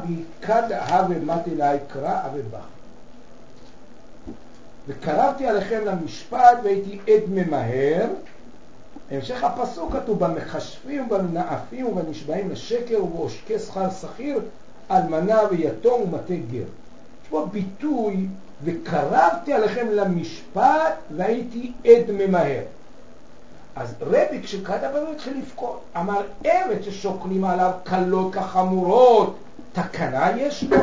כד הווה מתילי קרא ובא. וקרבתי עליכם למשפט והייתי עד ממהר. המשך הפסוק כתוב במחשבים ובמנאפים ובנשבעים לשקר ובעושקי שכר שכיר אלמנה ויתום ומטה גר. יש פה ביטוי וקרבתי עליכם למשפט והייתי עד ממהר. אז רבי כשקראת בנו התחיל לבכות, אמר עבד ששוקלים עליו קלות כחמורות, תקנה יש לו?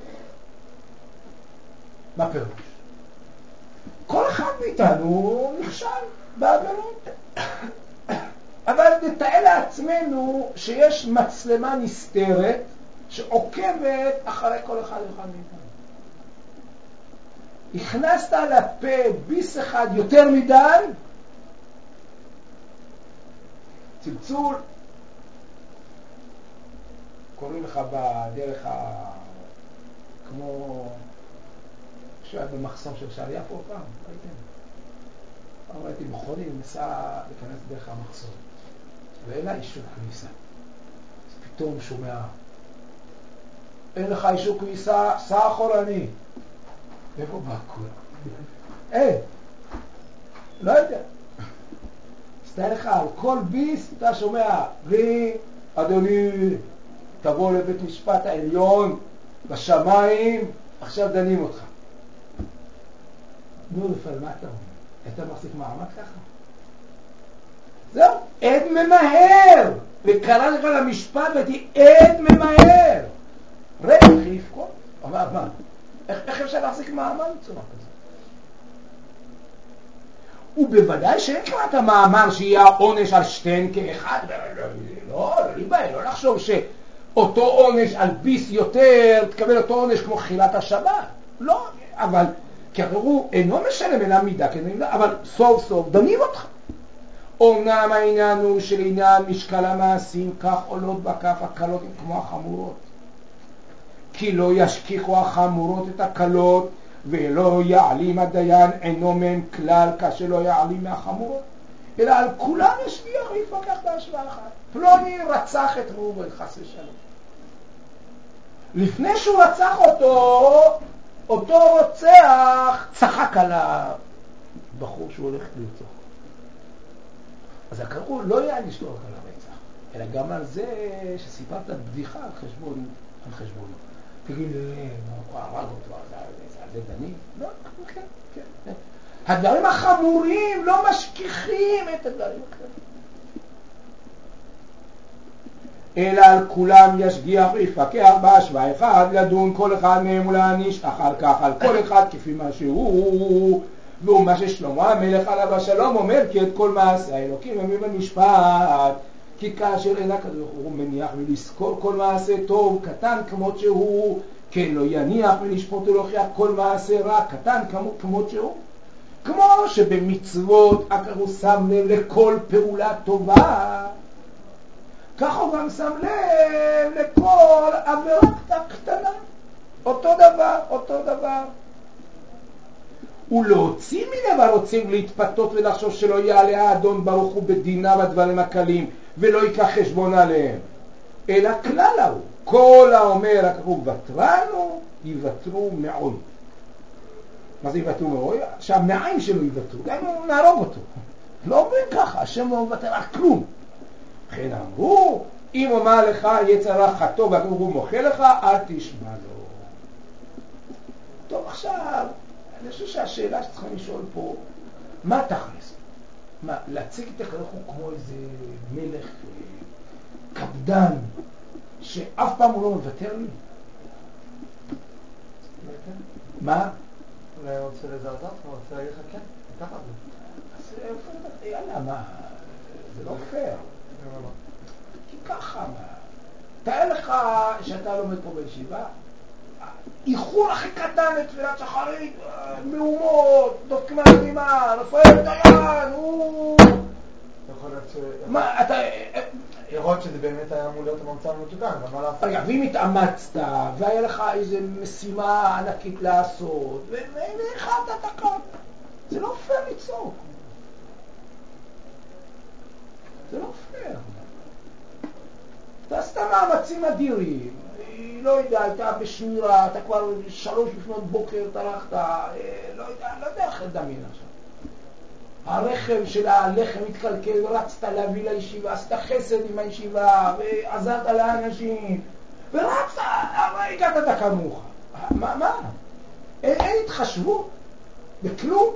מה פירוש? כל אחד מאיתנו נכשל בעבירות. אבל נתאר לעצמנו שיש מצלמה נסתרת שעוקבת אחרי כל אחד מאיתנו. הכנסת לפה ביס אחד יותר מדי, צלצול, קוראים לך בדרך כמו שהיה במחסום של שער יפו פעם, ראיתם? פעם ראיתי מכוני נסע להיכנס דרך המחסום ואין לה אישור כניסה. אז פתאום שומע, אין לך אישור כניסה, סע אחורני. איפה בא כולם? אין, לא יודע. סתאר לך על כל ביס, אתה שומע, אדוני, תבוא לבית משפט העליון, בשמיים, עכשיו דנים אותך. נו, לפעמים, מה אתה אומר? אתה מחזיק מעמד ככה? זהו, עד ממהר. וקרא לך למשפט והייתי עד ממהר. רגע, הכי לבכות. אבל מה? איך אפשר להחזיק מעמד בצורה כזאת? ובוודאי שאין כבר את המאמר שיהיה העונש על שתיהן כאחד. לא לחשוב שאותו עונש על ביס יותר, תקבל אותו עונש כמו חילת השבת. לא, אבל כי הוא אינו משלם אלא מידה, אבל סוף סוף דנים אותך. אומנם העניין הוא שלעניין משקל המעשים כך עולות בכף הקלות כמו החמורות. כי לא ישכיחו החמורות את הקלות, ולא יעלים הדיין אינו מהם כלל כאשר לא יעלים מהחמורות. אלא על כולם ישגיח ויפקח בהשוואה אחת. פלוני רצח את ראובן חס ושלום. לפני שהוא רצח אותו רוצח צחק על הבחור שהוא הולך לרצוח. אז הקראו לא היה לשלוח על הרצח, אלא גם על זה שסיפרת בדיחה על חשבונו. תגיד, הוא הרג אותו, על זה דנים? לא, כן. הדברים החמורים לא משכיחים את הדברים אחרים. אלא על כולם ישגיח ויפקח בהשוואה אחד, לדון כל אחד מהם ולהעניש אחר כך על כל אחד כפי מה שהוא. ומה ששלמה המלך עליו השלום אומר כי את כל מעשה האלוקים ימים במשפט, כי כאשר אין הקדוש ברוך הוא מניח ולזכור כל מעשה טוב קטן כמות שהוא, כן לא יניח ולשפוט ולהוכיח כל מעשה רע קטן כמות שהוא. כמו שבמצוות הקדוש שם לב לכל פעולה טובה, כך הוא גם שם לב לכל עבירה קטנה. אותו דבר. ולהוציא מלב רוצים להתפתות ולחשוב שלא יעלה האדון ברוך הוא בדינה בדברים הקלים ולא ייקח חשבון עליהם, אלא כלל הוא כל האומר הכתוב ותרנו יוותרו מעוי. מה זה יוותרו מעוי? שהמעיים שלו יוותרו, גם נהרוג אותו. לא אומרים ככה, השם לא מוותר על כלום. לכן אמרו אם אומר לך יצר חטוא והכתוב הוא מוחה לך אל תשמע לו. טוב, עכשיו אני חושב שהשאלה שצריכה לשאול פה, מה תכלס? מה, להציג את הקדוש ברוך הוא כמו איזה מלך קפדן שאף פעם הוא לא מוותר לי? מה? אולי הוא רוצה לזרזת, הוא רוצה להגיד לך כן, ככה זה. אז יאללה, מה? זה לא פייר. כי ככה, מה? תאר לך שאתה לומד פה בישיבה, איחור הכי קטן לתפילת שחרית, מהומות, דופקים על הרימה, רפאל דיין, יכול להיות ש... מה, אתה... יכול להיות שזה באמת היה אמור להיות הממצא המתוקן, אבל מה לעשות? רגע, ואם התאמצת, והיה לך איזו משימה ענקית לעשות, והחלטת את הכל, זה לא פייר לצעוק. זה לא פייר. אתה עשת מאמצים אדירים, לא יודע, הייתה בשמירה, אתה כבר 3 לפנות בוקר טרחת, לא יודע איך לדמיין עכשיו. הרכב של הלחם התקלקל, רצת להביא לישיבה, עשית חסד עם הישיבה, ועזרת לאנשים, ורצת, אבל הגעת דקה מאוחר. מה? אין התחשבות בכלום.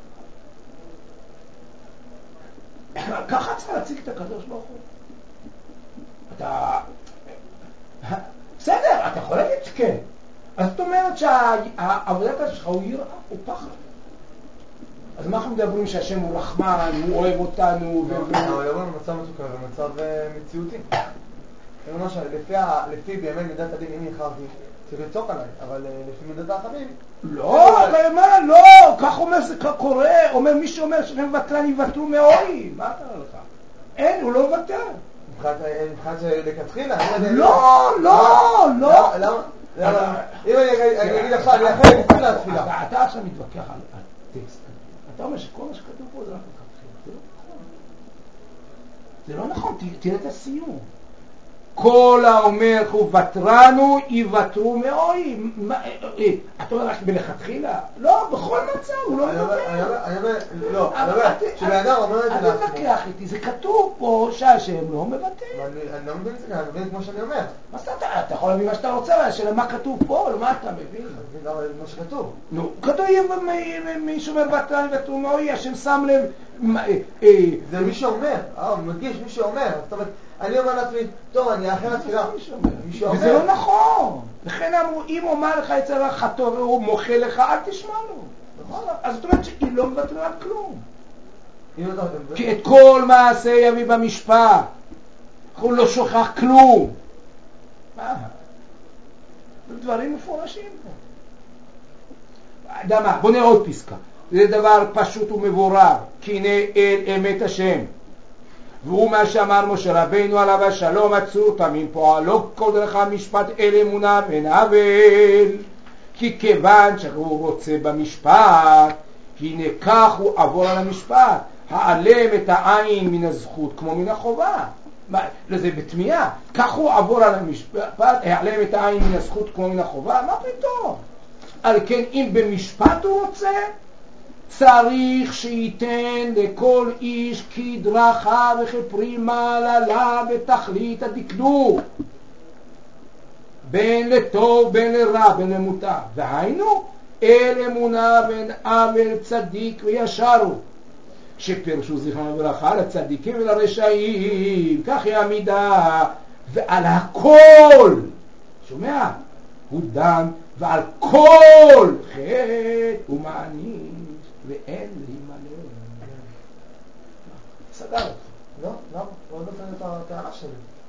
ככה צריך להציג את הקדוש ברוך הוא. אתה... בסדר, אתה יכול להגיד שכן. אז זאת אומרת שהעבודת שלך הוא יראה, הוא פחד. אז מה אנחנו מדברים שהשם הוא רחמן, הוא אוהב אותנו? אנחנו מדברים במצב מתוקה, במצב מציאותי. למשל, לפי באמת מידת הדין, אם יחרתי, צריך לצוק עליי, אבל לפי מידת הרחמים... לא, מה, לא, כך אומר, זה קורה, אומר מי שאומר שהם מבטלן יבטלו מאוהים, מה קרה לך? אין, הוא לא מבטל. מבחינת שלכתחילה? לא. למה? אם אני אגיד לך, אני אחרי מתחיל להתפילה. אתה עכשיו מתווכח על טקסט. אתה אומר שכל מה שכתוב פה זה רק מתחיל. זה לא נכון, תראה את הסיום. כל האומר הוא ותרנו יוותרו מאוהים. אתה אומר רק בלכתחילה? לא, בכל מצב, הוא לא מדבר. אני אומר, שבאדם אומר את זה לעצמו. אל תתווכח איתי, זה כתוב פה שהשם לא מבטא. אני לא מבין את זה, אני מבין כמו שאני אומר. מה אתה יכול להבין מה שאתה רוצה, השאלה מה כתוב פה, לא מה אתה מבין? אני מבין מה שכתוב. נו, כתוב מי שאומר ותרנו יוותרו מאוהים, השם שם לב... זה מי שאומר, הוא מדגיש מי שאומר, זאת אומרת, אני אומר לעצמי, טוב, אני אחרי התפילה. וזה לא נכון. לכן אמרו, אם אומר לך אצל החתו והוא מוחה לך, אל תשמע לו. נכון? אז זאת אומרת שהיא לא מבטרה על כלום. כי את כל מעשה יביא במשפט. הוא לא שוכח כלום. מה? דברים מפורשים פה. דמה, בוא נראה עוד פסקה. זה דבר פשוט ומבורר. כי הנה אל אמת השם. והוא מה שאמר משה רבינו עליו השלום הצור תמים פועלו כל דרך המשפט אל אמונה ואין עוול. כי כיוון שהוא רוצה במשפט, הנה כך הוא עבור על המשפט, העלם את העין מן הזכות כמו מן החובה. זה בתמיעה, כך הוא עבור על המשפט, העלם את העין מן הזכות כמו מן החובה. מה פתאום? על כן אם במשפט הוא רוצה, צריך שייתן לכל איש כדרכה וכפרי מעללה בתכלית הדקדוק, בין לטוב בין לרע בין למוטב, והיינו אל אמונה בין עוול צדיק וישרו, שפרשו זכרם וברכה לצדיקים ולרשעים, כך היא המידה. ועל הכל, שומע? הוא דן, ועל כל חטא הוא מעניש ואין להימלא. סגר אותך. לא, למה? הוא עוד נותן את הטענה שלי.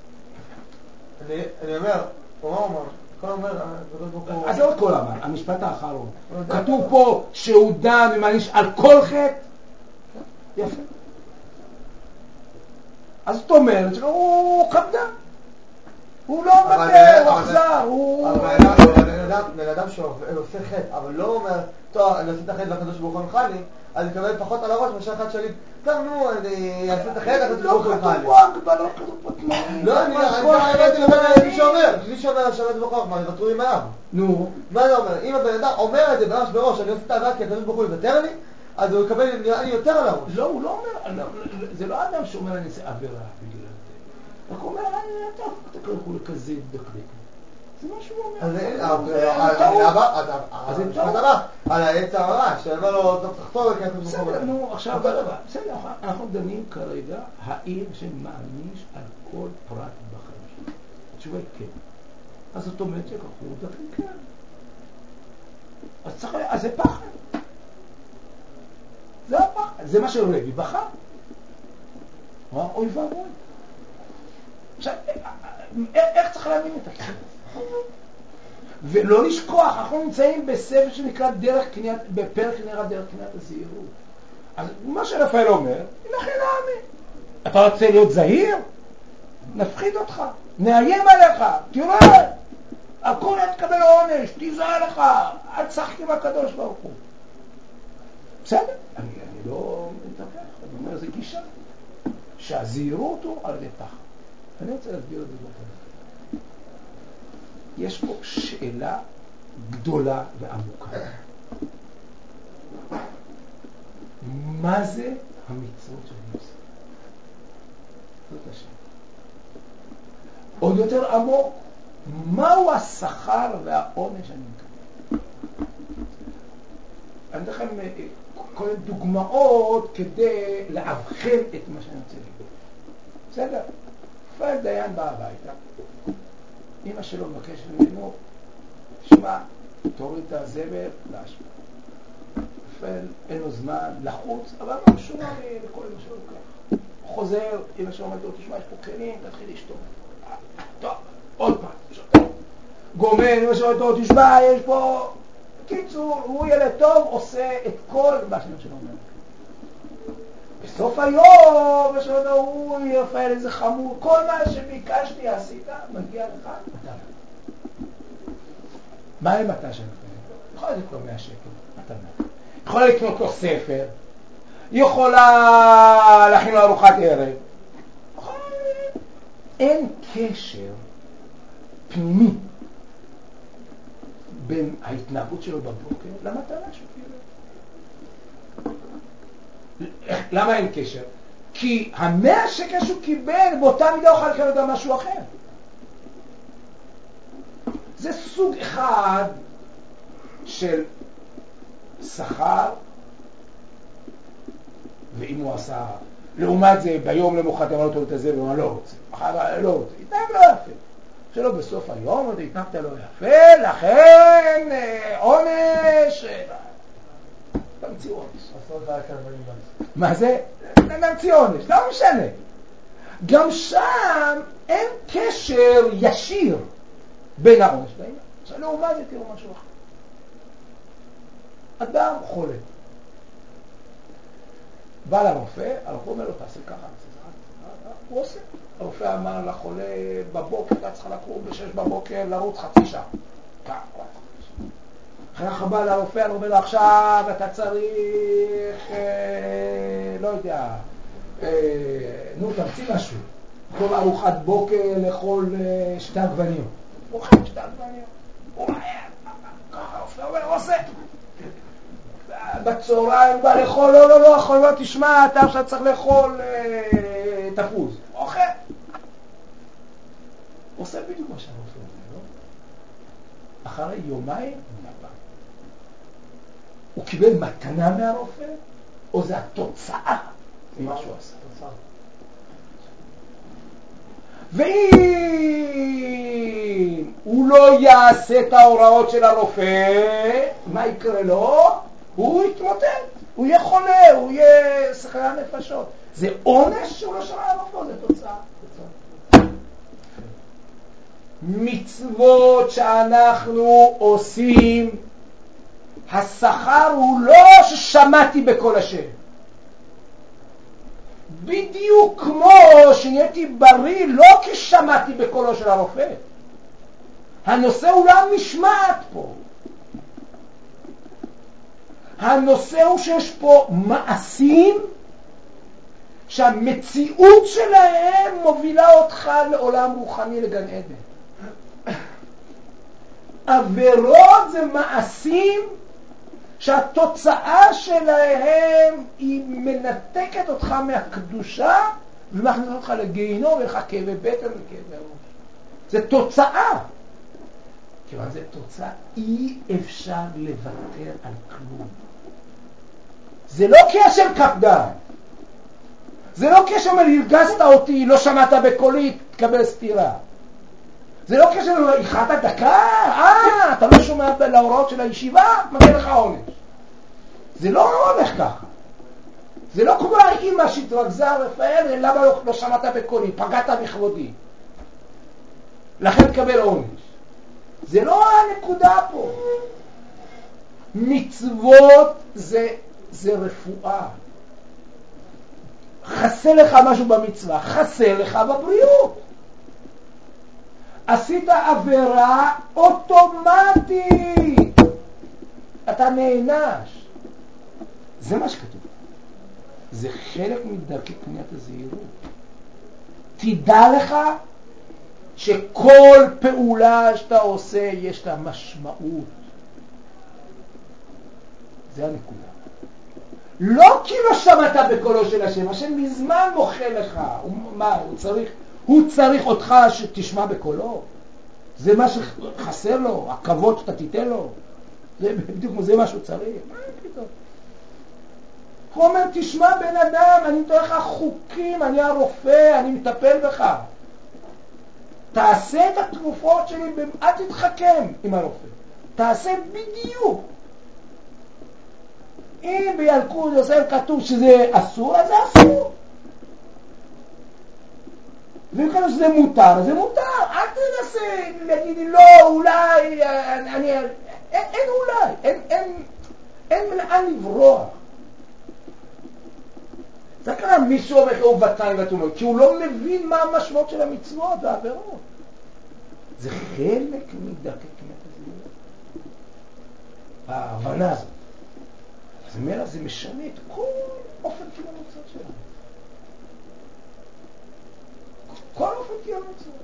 אני אומר, הוא אומר, כל אומר, אז זה עוד כל אמר, המשפט האחרון. כתוב פה שהוא דן ומעניש על כל חטא. יפה. אז זאת אומרת שהוא קפדן. הוא לא מוותר, הוא אכזר, הוא... בן אדם שעושה חטא, אבל לא אומר, טוב, אני אעשה את החטא והקדוש ברוך הוא ימחה לי, אז יקבל פחות על הראש מאשר אחד שלי, טוב, נו, אני אעשה את החטא, הקדוש ברוך הוא ימחה לי. לא כתוב בו, לא כתוב בו תנאים. לא, אני אמרתי לבן מי שאומר השבת ברוך מה, יוותרו עם העם. נו. מה זה אומר? אם הבן אדם אומר את זה בראש, אני עושה את העבודה כי הקדוש ברוך הוא יוותר לי, אז הוא יקבל נראה לי יותר על הראש. לא, הוא לא אומר, זה לא אדם שאומר אני אעשה עבירה בגלל זה. רק הוא אומר, אתה קורא כזה דקדק. זה מה שהוא אומר. אז זה המשפט הבא, על העץ הרע, שאומר לו, אתה תחתור כי אתה זוכר. בסדר, נו, עכשיו, בסדר, אנחנו דנים כרגע, האם שמעניש על כל פרט בחיים שלו. התשובה היא כן. אז זאת אומרת שכך הוא דקדק כן. אז זה פחד. זה הפחד. זה מה שרבי בחר. אוי ואבוי. עכשיו, איך צריך להבין את זה? ולא לשכוח, אנחנו נמצאים בספר שנקרא בפרק נראה דרך קניית הזהירות. אז מה שרפאל אומר, לכן להאמין. אתה רוצה להיות זהיר? נפחיד אותך, נאיים עליך, תראה, הכל תקבל עונש, תיזהר לך, אל תשחק עם הקדוש ברוך הוא. בסדר? אני לא מתווכח, אני אומר, זה גישה. שהזהירות הוא על ידי פחד. אני רוצה להסביר את זה באופן. יש פה שאלה גדולה ועמוקה. מה זה המצוות שאני עושה? זאת השאלה. עוד יותר עמוק, מהו השכר והעונש שאני מקבל? אני אתן לכם כל מיני דוגמאות כדי להבחן את מה שאני רוצה להגיד. בסדר? רפאל דיין בא הביתה, אמא שלו מבקשת ממנו, תשמע, תוריד את הזבל לאשפה. רפאל אין לו זמן לחוץ, אבל לא שומע לי לכל אמא שלו כך. הוא חוזר, אמא שלו אומרת לו, תשמע, יש פה כלים, תתחיל לשתות. טוב, עוד פעם, שותה. גומר, אמא שלו אומרת לו, תשמע, יש פה... בקיצור, הוא ילד טוב, עושה את כל מה שאמא שלו אומרת. בסוף היום, הוא רפאל איזה חמור, כל מה שביקשתי עשית, מגיע לך, מתנה. מה המתנה של רפאל? יכולה לקנות לו 100 שקל, מתנה. יכולה לקנות לו ספר, יכולה להכין לו ארוחת ערב. אין קשר פנימי בין ההתנהגות שלו בבוקר למתנה שהוא קיבל. למה אין קשר? כי 100 שקל שהוא קיבל באותה מידה אוכל לקבל גם משהו אחר. זה סוג אחד של שכר, ואם הוא עשה, לעומת זה ביום למוחרת אמר אותו את זה ואומר לא רוצה, אחר לא רוצה, התנהג לא יפה. שלא בסוף היום אתה התנהגת לא יפה, לכן עונש, תמציא עונש. מה זה? נמציא עונש, לא משנה. גם שם אין קשר ישיר בין העונש לעניין. עכשיו לעומת זה תראו משהו אחר. אדם חולה. בא לרופא, הרופא אומר לו תעשה ככה, הוא עושה. הרופא אמר לחולה בבוקר, אתה צריך לקום ב6 בבוקר, לרוץ חצי שעה. אחר כך בא לרופא, הוא אומר לו עכשיו אתה צריך, לא יודע, תמציא משהו. כל ארוחת בוקר לאכול 2 עגבניות. הוא אוכל 2 עגבניות. הוא מהר, ככה הרופא אומר, עושה. בצהריים בא לאכול, לא, יכול לא, תשמע, אתה עכשיו צריך לאכול תפוז. אוכל. עושה בדיוק מה שהרופא אומר, לא? אחרי יומיים הוא נבא. הוא קיבל מתנה מהרופא, או זה התוצאה ממה שהוא עשה? ואם הוא לא יעשה את ההוראות של הרופא, מה יקרה לו? הוא יתמוטט, הוא יהיה חולה, הוא יהיה סכנה נפשות. זה עונש שהוא לא שמע הרופא, זה תוצאה. מצוות שאנחנו עושים, השכר הוא לא ששמעתי בכל השם. בדיוק כמו שנהייתי בריא לא כי שמעתי בקולו של הרופא. הנושא הוא לא המשמעת פה. הנושא הוא שיש פה מעשים שהמציאות שלהם מובילה אותך לעולם רוחני, לגן עדן. עבירות זה מעשים שהתוצאה שלהם היא מנתקת אותך מהקדושה ומכניסה אותך לגיהינום ולך כאבי בטן וכאבי ראש. זה תוצאה. כיוון זה תוצאה, אי אפשר לוותר על כלום. זה לא כי השם קפדן. זה לא כי השם הרגזת אותי, לא שמעת בקולי, תקבל סתירה. זה לא כי השם איחדת דקה, אתה לא שומע להוראות של הישיבה, מגיע לך עונש. זה לא הולך ככה. זה לא כמו האמא שהתרכזה רפאל, למה לא שמעת בקולי, פגעת בכבודי. לכן תקבל עונש. זה לא הנקודה פה. מצוות זה רפואה. חסר לך משהו במצווה, חסר לך בבריאות. עשית עבירה אוטומטית. אתה נענש. זה מה שכתוב. זה חלק מדרכי קניית הזהירות. תדע לך שכל פעולה שאתה עושה יש לה משמעות. זה הנקודה. לא כי לא שמעת בקולו של השם, השם מזמן מוחה לך. הוא צריך אותך שתשמע בקולו. זה מה שחסר לו, הכבוד שאתה תיתן לו. זה בדיוק זה מה שהוא צריך. מה פתאום? הוא אומר, תשמע בן אדם, אני נותן לך חוקים, אני הרופא, אני מטפל בך. תעשה את התרופות שלי, אל תתחכם עם הרופא. תעשה בדיוק. אם בילקוט יוסף כתוב שזה אסור, אז זה אסור. ואם כתוב שזה מותר, אז זה מותר. אל תנסה להגיד לי, לא, אולי, אין אולי, אין לאן לברוח. זה קרה מישהו אומר הוא ותאי ותאומר, כי הוא לא מבין מה המשמעות של המצוות והעבירות. זה חלק מדקת מהזהות. ההבנה הזאת. אז מלך זה משנה את כל אופן קיום המצוות שלנו. כל אופן קיום המצוות.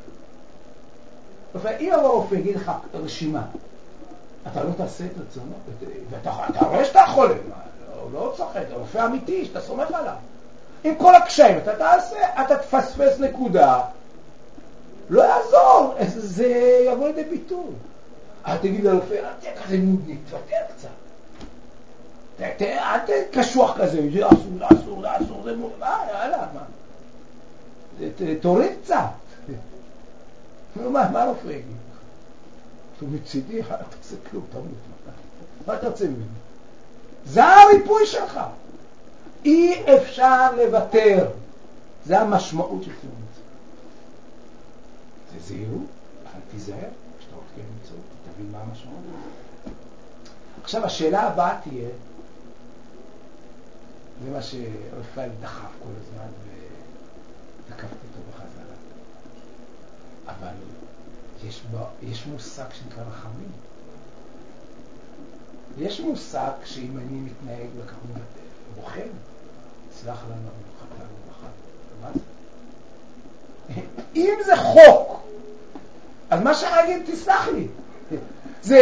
אם הרופא יגיד לך רשימה, אתה לא תעשה את רצונו, ואתה רואה שאתה חולה, הוא לא צוחק, הוא רופא אמיתי, שאתה סומך עליו. עם כל הקשיים, אתה תעשה, אתה תפספס נקודה, לא יעזור, זה יבוא לידי ביטוי. אל תגיד לרופא, אל תהיה כזה נודניק, תוותר קצת. אל תהיה קשוח כזה, זה אסור, זה מותר, יאללה, מה? תוריד קצת. מה הרופא יגיד? הוא מצידי, אתה עושה כלום, תמות. מה אתה רוצה ממנו? זה הריפוי שלך. אי אפשר לוותר. זה המשמעות של קיום מצוות. זה זהירות, אבל תיזהר, כשאתה רוצה קיום מצוות, תבין מה המשמעות. עכשיו השאלה הבאה תהיה, זה מה שרפאל דחף כל הזמן ותקפתי אותו בחזרה. אבל יש מושג שנקרא רחמים. יש מושג שאם אני מתנהג וכך בוחן, סלח לנו, חטאנו וחטאנו. מה זה? אם זה חוק, אז מה שאני אגיד, תסלח לי. זה,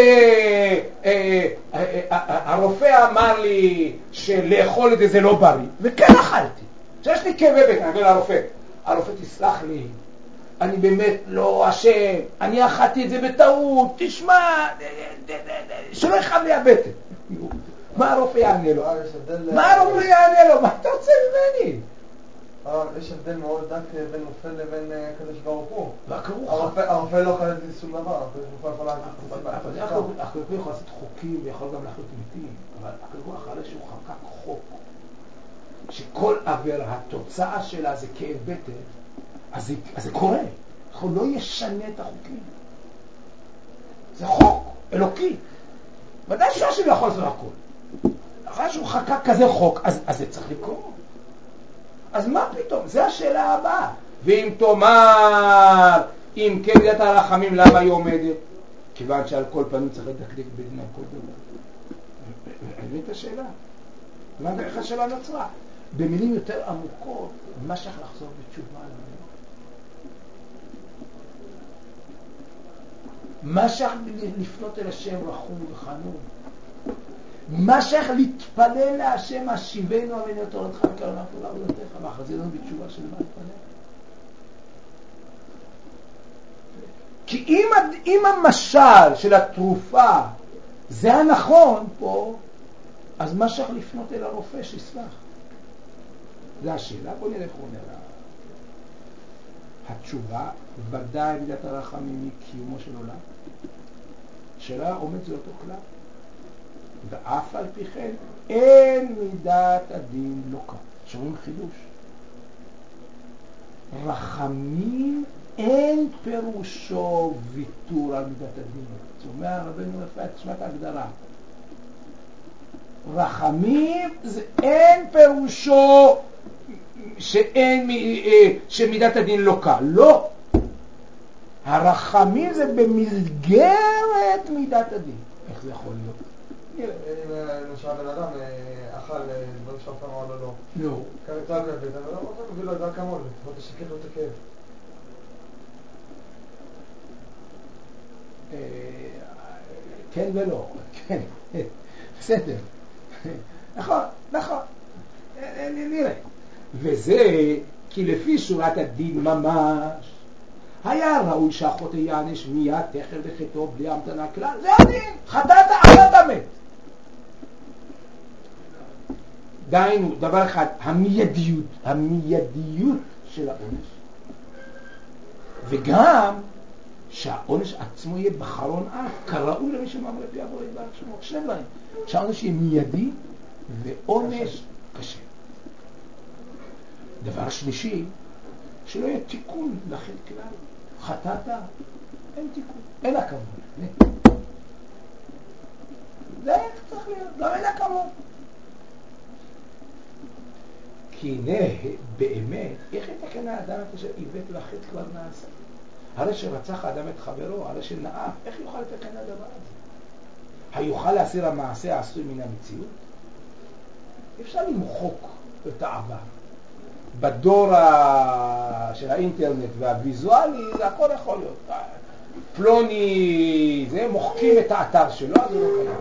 הרופא אמר לי שלאכול את זה לא בריא, וכן אכלתי. שיש לי כאבי בטן, אני אומר לרופא, הרופא תסלח לי, אני באמת לא אשם, אני אכלתי את זה בטעות, תשמע, שלא יכאב לי הבטן. מה הרופא יענה לו? מה הרופא יענה לו? מה אתה רוצה ממני? יש הבדל מאוד דק בין רופא לבין קדוש ברוך הוא. הרופא לא יכול לעשות שום דבר, הקדוש ברוך הוא יכול לעשות הקדוש ברוך הוא יכול לעשות חוקים ויכול גם להחליט מתים, אבל הקדוש ברוך הוא אחרי שהוא חקק חוק שכל עבירה, התוצאה שלה זה כאב בטן, אז זה קורה. הוא לא ישנה את החוקים. זה חוק אלוקי. ודאי שהשם יכול לעשות הכל. אחרי שהוא חקק כזה חוק, אז זה צריך לקרות. אז מה פתאום? זה השאלה הבאה. ואם תאמר, אם כן מידת הרחמים, למה היא עומדת? כיוון שעל כל פנים צריך לדקדק בדין על כל דבר. אני מבין את השאלה. איך השאלה נוצרה? במילים יותר עמוקות, מה שייך לחזור בתשובה על המדינה? מה שייך לפנות אל השם רחום וחנון? מה שייך להתפלל להשם השיבנו אמן את תורתך וקרנה כולה עבודתך ואחזינו בתשובה של מה להתפלל? כי אם המשל של התרופה זה הנכון פה, אז מה שייך לפנות אל הרופא שיסלח? זה השאלה. בוא נראה איך הוא עונה לה. התשובה, ודאי מידת הרחמים היא קיומו של עולם. שאלה עומד זה אותו כלל. ואף על פי כן אין מידת הדין לוקה. שומעים חידוש. רחמים אין פירושו ויתור על מידת הדין. זאת אומרת, רבנו רפאל, תשמע את ההגדרה. רחמים זה אין פירושו שמידת הדין לוקה. לא. הרחמים זה במסגרת מידת הדין. איך זה יכול להיות? אם למשל בן אדם אכל דברים שאתה אמר לו לא. לא. כרגע אתה לא רוצה מביא לו את זה כמול, לפחות תשקט לו את הכאב. כן ולא, כן, בסדר. נכון, נכון. נראה. וזה כי לפי שורת הדין ממש, היה ראוי שהחוטא יענש מיד תכף לחטאו בלי המתנה כלל. זה הדין, חטאת, אתה מת. דהיינו, דבר אחד, המיידיות של העונש, וגם שהעונש עצמו יהיה בחרון אף, כראוי למי שמאמר לפי אבו יתברך שמו. שני דברים, שהעונש יהיה מיידי ועונש קשה. דבר שלישי, שלא יהיה תיקון לחטא כלל. חטאת, אין תיקון, אין הכבוד. זה צריך להיות, גם אין הכבוד. כי הנה, באמת, איך יתקן האדם את אשר עיוות והחטא כבר נעשה? הרי שרצח האדם את חברו, הרי שנאף, איך יוכל לתקן הדבר הזה? היוכל להסיר המעשה העשוי מן המציאות? אפשר למחוק את העבר. בדור של האינטרנט והוויזואלי, זה הכל יכול להיות. פלוני, זה מוחקים את האתר שלו, אז זה לא קיים.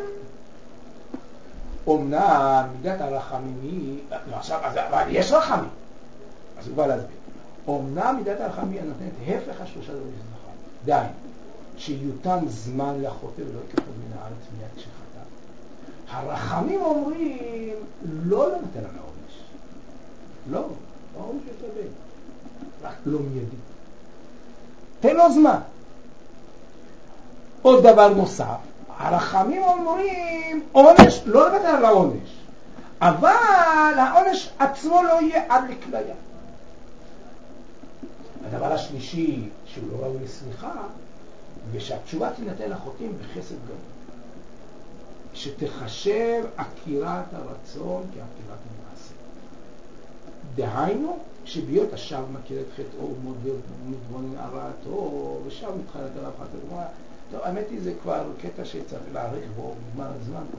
אומנם מידת הרחמים היא, עכשיו, אבל יש רחמים. אז הוא בא להסביר. אומנם מידת הרחמים היא נותנת הפך השלושה דברים שזכר. די, שיותן זמן לחוטא ולא יקחו מן הארץ מיד כשחטא. הרחמים אומרים, לא לנתן על העונש. לא, העונש יתאבד. רק לא מיידי. תן לו זמן. עוד דבר נוסף, הרחמים אומרים, עונש, לא לוותר על העונש, אבל העונש עצמו לא יהיה עד לכליה. הדבר השלישי, שהוא לא ראוי לסליחה, ושהתשובה תינתן לחוטאים בחסד גמור. שתחשב עקירת הרצון כעקירת המעשה. דהיינו, שביות השב מכיר את חטאו ומתבונן הרעתו, ושב מתחילת עליו חטאו. טוב, האמת היא זה כבר קטע שצריך להאריך בו בזמן הזמן.